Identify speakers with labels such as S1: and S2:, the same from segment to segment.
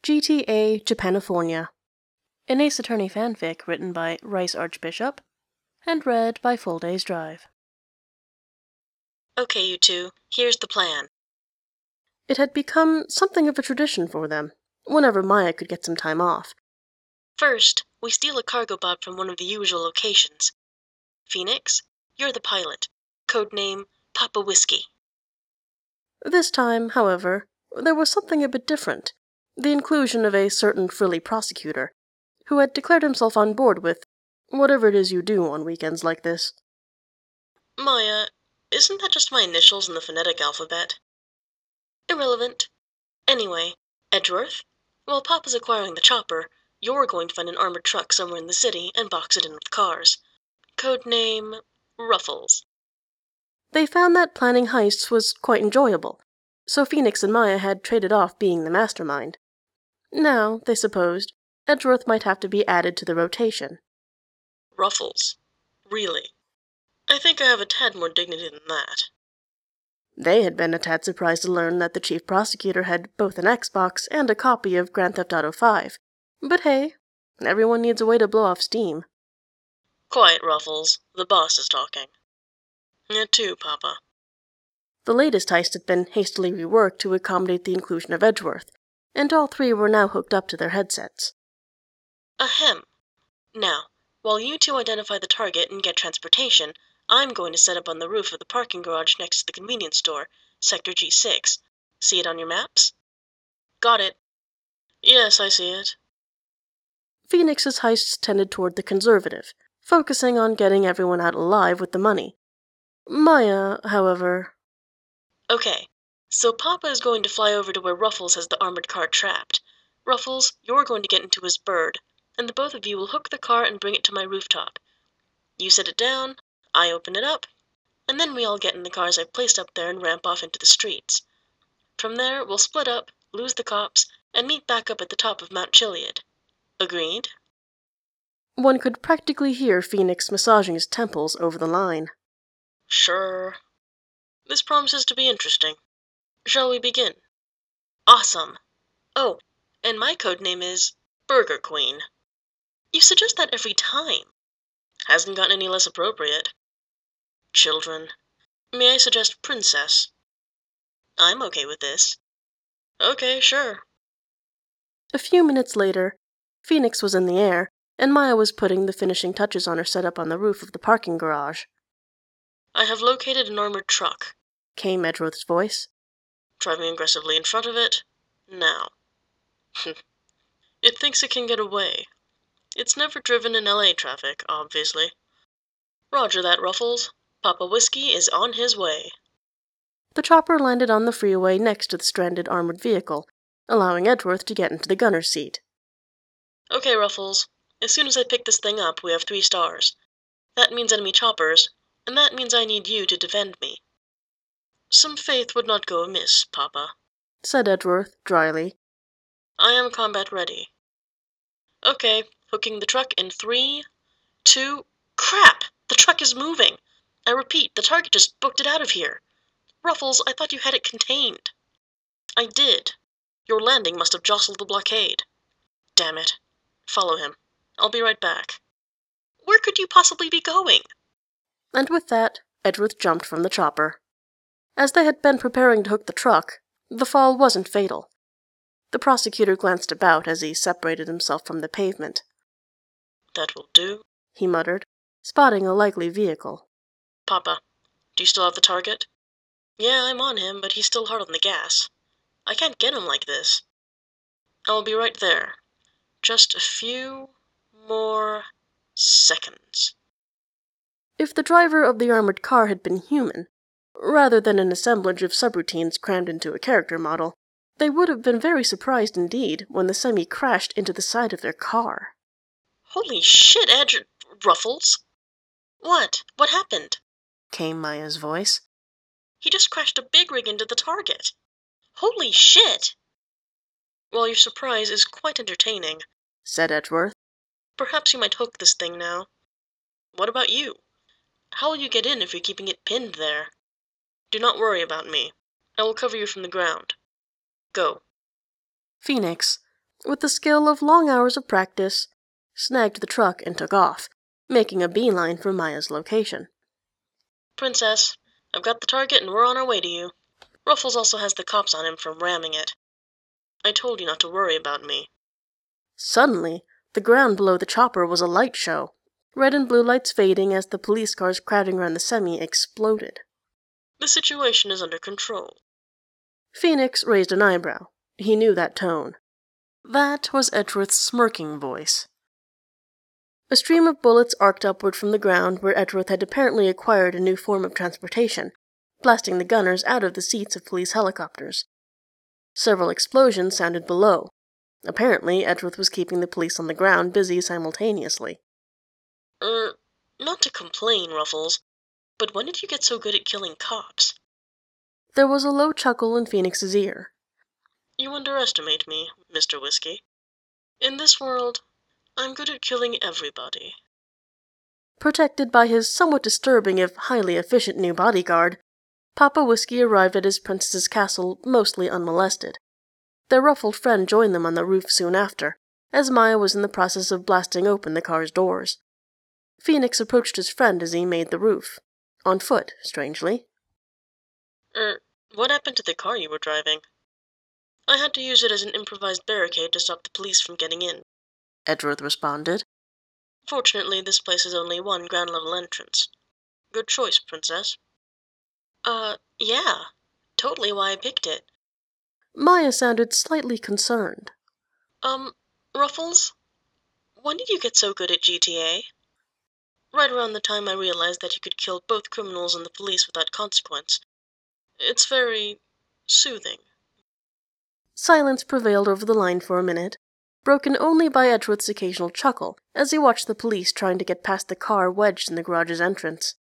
S1: GTA Japanifornia, an Ace Attorney fanfic written by Rice Archbishop and read by Full Days Drive.
S2: Okay, you two, here's the plan.
S1: It had become something of a tradition for them, whenever Maya could get some time off.
S2: First, we steal a cargo bot from one of the usual locations. Phoenix, you're the pilot. Codename Papa Whiskey.
S1: This time, however, there was something a bit different. The inclusion of a certain frilly prosecutor, who had declared himself on board with whatever it is you do on weekends like this.
S2: Maya, isn't that just my initials in the phonetic alphabet? Irrelevant. Anyway, Edgeworth, while Papa's acquiring the chopper, you're going to find an armored truck somewhere in the city and box it in with cars. Codename Ruffles.
S1: They found that planning heists was quite enjoyable, so Phoenix and Maya had traded off being the mastermind. Now, they supposed, Edgeworth might have to be added to the rotation.
S2: Ruffles? Really? I think I have a tad more dignity than that.
S1: They had been a tad surprised to learn that the chief prosecutor had both an Xbox and a copy of Grand Theft Auto V. But hey, everyone needs a way to blow off steam.
S2: Quiet, Ruffles. The boss is talking. You too, Papa.
S1: The latest heist had been hastily reworked to accommodate the inclusion of Edgeworth, and all three were now hooked up to their headsets.
S2: Ahem. Now, while you two identify the target and get transportation, I'm going to set up on the roof of the parking garage next to the convenience store, Sector G6. See it on your maps? Got it. Yes, I see it.
S1: Phoenix's heists tended toward the conservative, focusing on getting everyone out alive with the money. Maya, however...
S2: Okay, so Papa is going to fly over to where Ruffles has the armored car trapped. Ruffles, you're going to get into his bird, and the both of you will hook the car and bring it to my rooftop. You set it down, I open it up, and then we all get in the cars I've placed up there and ramp off into the streets. From there, we'll split up, lose the cops, and meet back up at the top of Mount Chiliad. Agreed?
S1: One could practically hear Phoenix massaging his temples over the line.
S2: Sure. This promises to be interesting. Shall we begin? Awesome. Oh, and my codename is Burger Queen. You suggest that every time. Hasn't gotten any less appropriate. Children. May I suggest Princess? I'm okay with this. Okay, sure.
S1: A few minutes later, Phoenix was in the air, and Maya was putting the finishing touches on her setup on the roof of the parking garage.
S2: I have located an armored truck,
S1: came Edgeworth's voice.
S2: Driving aggressively in front of it. Now. It thinks it can get away. It's never driven in LA traffic, obviously. Roger that, Ruffles. Papa Whiskey is on his way.
S1: The chopper landed on the freeway next to the stranded armored vehicle, allowing Edgeworth to get into the gunner's seat.
S2: Okay, Ruffles. As soon as I pick this thing up, we have 3 stars. That means enemy choppers, and that means I need you to defend me. Some faith would not go amiss, Papa,
S1: said Edgeworth, dryly.
S2: I am combat ready. Okay, hooking the truck in 3, 2... Crap! The truck is moving! I repeat, the target just booked it out of here. Ruffles, I thought you had it contained. I did. Your landing must have jostled the blockade. Damn it. Follow him. I'll be right back. Where could you possibly be going?
S1: And with that, Edgeworth jumped from the chopper. As they had been preparing to hook the truck, the fall wasn't fatal. The prosecutor glanced about as he separated himself from the pavement.
S2: That will do,
S1: he muttered, spotting a likely vehicle.
S2: Papa, do you still have the target? Yeah, I'm on him, but he's still hard on the gas. I can't get him like this. I'll be right there. Just a few more seconds.
S1: If the driver of the armored car had been human, rather than an assemblage of subroutines crammed into a character model, they would have been very surprised indeed when the semi crashed into the side of their car.
S2: Holy shit, Ruffles! What? What happened?
S1: Came Maya's voice.
S2: He just crashed a big rig into the target. Holy shit! Well, your surprise is quite entertaining,
S1: said Edgeworth.
S2: Perhaps you might hook this thing now. What about you? How will you get in if you're keeping it pinned there? Do not worry about me. I will cover you from the ground. Go.
S1: Phoenix, with the skill of long hours of practice, snagged the truck and took off, making a beeline for Maya's location.
S2: Princess, I've got the target and we're on our way to you. Ruffles also has the cops on him from ramming it. I told you not to worry about me.
S1: Suddenly, the ground below the chopper was a light show, red and blue lights fading as the police cars crowding around the semi exploded.
S2: The situation is under control.
S1: Phoenix raised an eyebrow. He knew that tone. That was Edgeworth's smirking voice. A stream of bullets arced upward from the ground where Edgeworth had apparently acquired a new form of transportation, blasting the gunners out of the seats of police helicopters. Several explosions sounded below. Apparently, Edgeworth was keeping the police on the ground busy simultaneously.
S2: Not to complain, Ruffles, but when did you get so good at killing cops?
S1: There was a low chuckle in Phoenix's ear.
S2: You underestimate me, Mr. Whiskey. In this world, I'm good at killing everybody.
S1: Protected by his somewhat disturbing if highly efficient new bodyguard, Papa Whiskey arrived at his princess's castle mostly unmolested. Their ruffled friend joined them on the roof soon after, as Maya was in the process of blasting open the car's doors. Phoenix approached his friend as he made the roof. On foot, strangely.
S2: What happened to the car you were driving? I had to use it as an improvised barricade to stop the police from getting in,
S1: Edgeworth responded.
S2: Fortunately, this place has only one ground-level entrance. Good choice, Princess. Yeah. Totally why I picked it.
S1: Maya sounded slightly concerned.
S2: Ruffles? When did you get so good at GTA? Right around the time I realized that you could kill both criminals and the police without consequence. It's very soothing.
S1: Silence prevailed over the line for a minute, broken only by Edgeworth's occasional chuckle as he watched the police trying to get past the car wedged in the garage's entrance.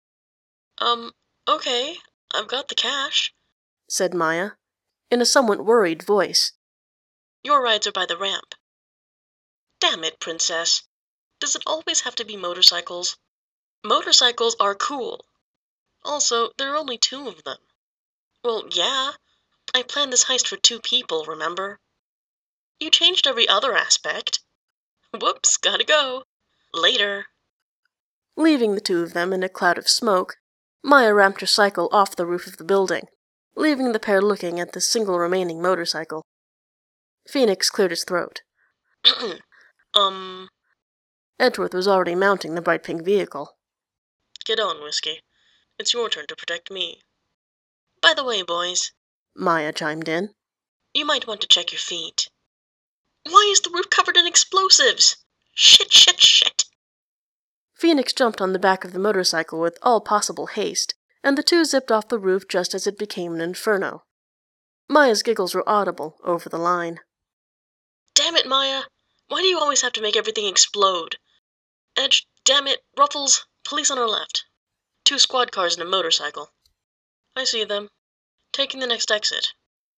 S2: Okay, I've got the cash,
S1: said Maya, in a somewhat worried voice.
S2: Your rides are by the ramp. Damn it, Princess. Does it always have to be motorcycles? Motorcycles are cool. Also, there are only 2 of them. Well, yeah. I planned this heist for 2 people, remember? You changed every other aspect. Whoops, gotta go. Later.
S1: Leaving the 2 of them in a cloud of smoke, Maya ramped her cycle off the roof of the building, leaving the pair looking at the single remaining motorcycle. Phoenix cleared his throat. Edgeworth was already mounting the bright pink vehicle.
S2: Get on, Whiskey. It's your turn to protect me. By the way, boys,
S1: Maya chimed in,
S2: you might want to check your feet. Why is the roof covered in explosives? Shit.
S1: Phoenix jumped on the back of the motorcycle with all possible haste, and the 2 zipped off the roof just as it became an inferno. Maya's giggles were audible over the line.
S2: Damn it, Maya. Why do you always have to make everything explode? Edge, damn it, Ruffles, police on our left. 2 squad cars and a motorcycle. I see them. Taking the next exit.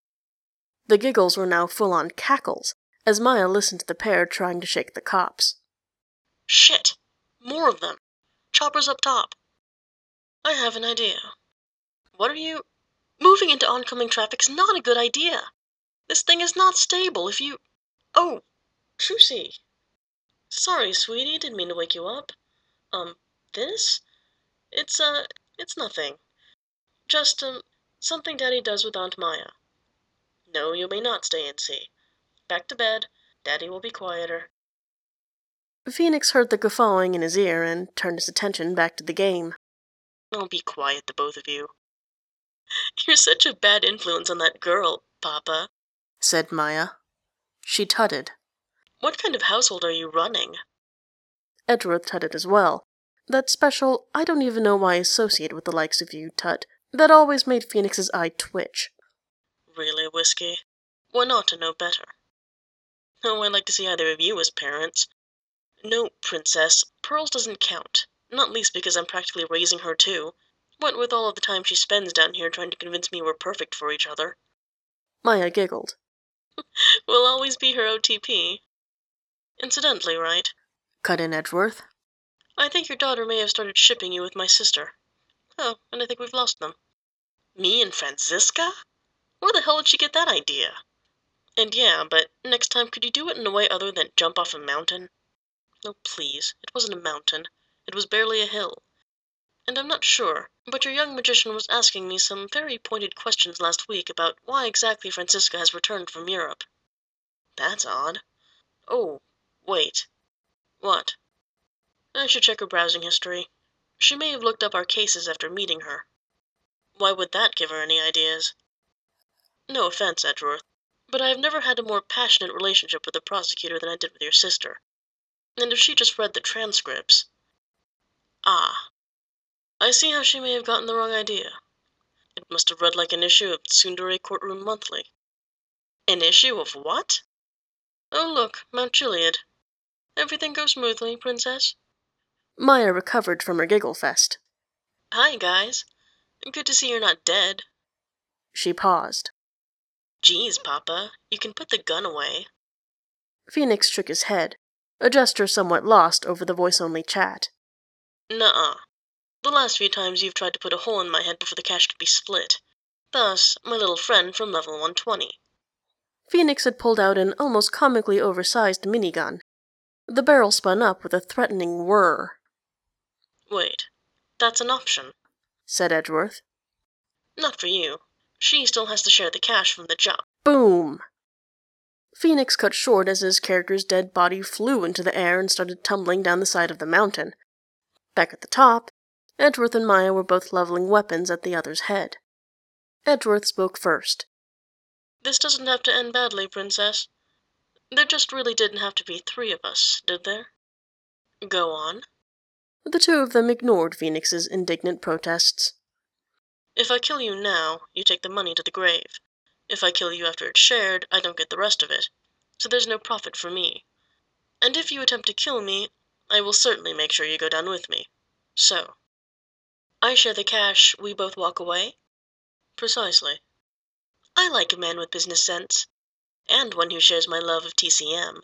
S1: The giggles were now full-on cackles, as Maya listened to the pair trying to shake the cops.
S2: Shit! More of them. Choppers up top. I have an idea. What are you... Moving into oncoming traffic's not a good idea. This thing is not stable if you... Oh, Trucy. Sorry, sweetie, didn't mean to wake you up. This? It's nothing. Just, something Daddy does with Aunt Maya. No, you may not stay and see. Back to bed. Daddy will be quieter.
S1: Phoenix heard the guffawing in his ear and turned his attention back to the game.
S2: Oh, be quiet, the both of you. You're such a bad influence on that girl, Papa,
S1: said Maya. She tutted.
S2: What kind of household are you running?
S1: Edgeworth tutted as well. That special, I don't even know why I associate with the likes of you, tut, that always made Phoenix's eye twitch.
S2: Really, Whiskey? One ought to know better. Oh, I'd like to see either of you as parents. No, Princess, Pearls doesn't count. Not least because I'm practically raising her too. What with all of the time she spends down here trying to convince me we're perfect for each other.
S1: Maya giggled.
S2: We'll always be her OTP. Incidentally, right?
S1: Cut in Edgeworth.
S2: I think your daughter may have started shipping you with my sister. Oh, and I think we've lost them. Me and Franziska? Where the hell did she get that idea? And yeah, but next time could you do it in a way other than jump off a mountain? No, please. It wasn't a mountain. It was barely a hill. And I'm not sure, but your young magician was asking me some very pointed questions last week about why exactly Franziska has returned from Europe. That's odd. Oh, wait. What? I should check her browsing history. She may have looked up our cases after meeting her. Why would that give her any ideas? No offense, Edgeworth, but I have never had a more passionate relationship with the prosecutor than I did with your sister. And if she just read the transcripts... Ah, I see how she may have gotten the wrong idea. It must have read like an issue of Tsundere Courtroom Monthly. An issue of what? Oh look, Mount Chiliad. Everything goes smoothly, Princess?
S1: Maya recovered from her giggle fest.
S2: Hi, guys. Good to see you're not dead.
S1: She paused.
S2: Geez, Papa, you can put the gun away.
S1: Phoenix shook his head, a gesture somewhat lost over the voice-only chat.
S2: Nuh-uh. The last few times you've tried to put a hole in my head before the cash could be split. Thus, my little friend from level 120.
S1: Phoenix had pulled out an almost comically oversized minigun. The barrel spun up with a threatening whir.
S2: Wait, that's an option,
S1: said Edgeworth.
S2: Not for you. She still has to share the cash from the job.
S1: Boom! Phoenix cut short as his character's dead body flew into the air and started tumbling down the side of the mountain. Back at the top, Edgeworth and Maya were both leveling weapons at the other's head. Edgeworth spoke first.
S2: This doesn't have to end badly, Princess. There just really didn't have to be 3 of us, did there? Go on.
S1: The two of them ignored Phoenix's indignant protests.
S2: If I kill you now, you take the money to the grave. If I kill you after it's shared, I don't get the rest of it. So there's no profit for me. And if you attempt to kill me, I will certainly make sure you go down with me. So. I share the cash, we both walk away? Precisely. I like a man with business sense. And one who shares my love of TCM.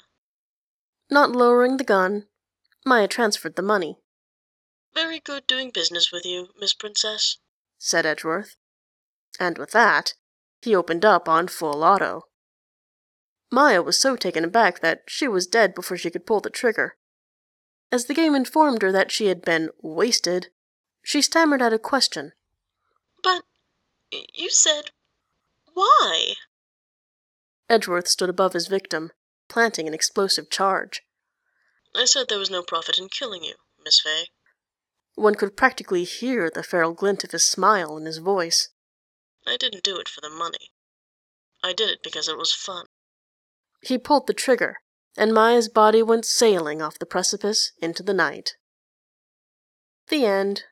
S1: Not lowering the gun, Maya transferred the money.
S2: Very good doing business with you, Miss Princess,
S1: said Edgeworth. And with that, he opened up on full auto. Maya was so taken aback that she was dead before she could pull the trigger. As the game informed her that she had been wasted, she stammered out a question.
S2: But you said, why?
S1: Edgeworth stood above his victim, planting an explosive charge.
S2: I said there was no profit in killing you, Miss Fay.
S1: One could practically hear the feral glint of his smile in his voice.
S2: I didn't do it for the money. I did it because it was fun.
S1: He pulled the trigger, and Maya's body went sailing off the precipice into the night. The end.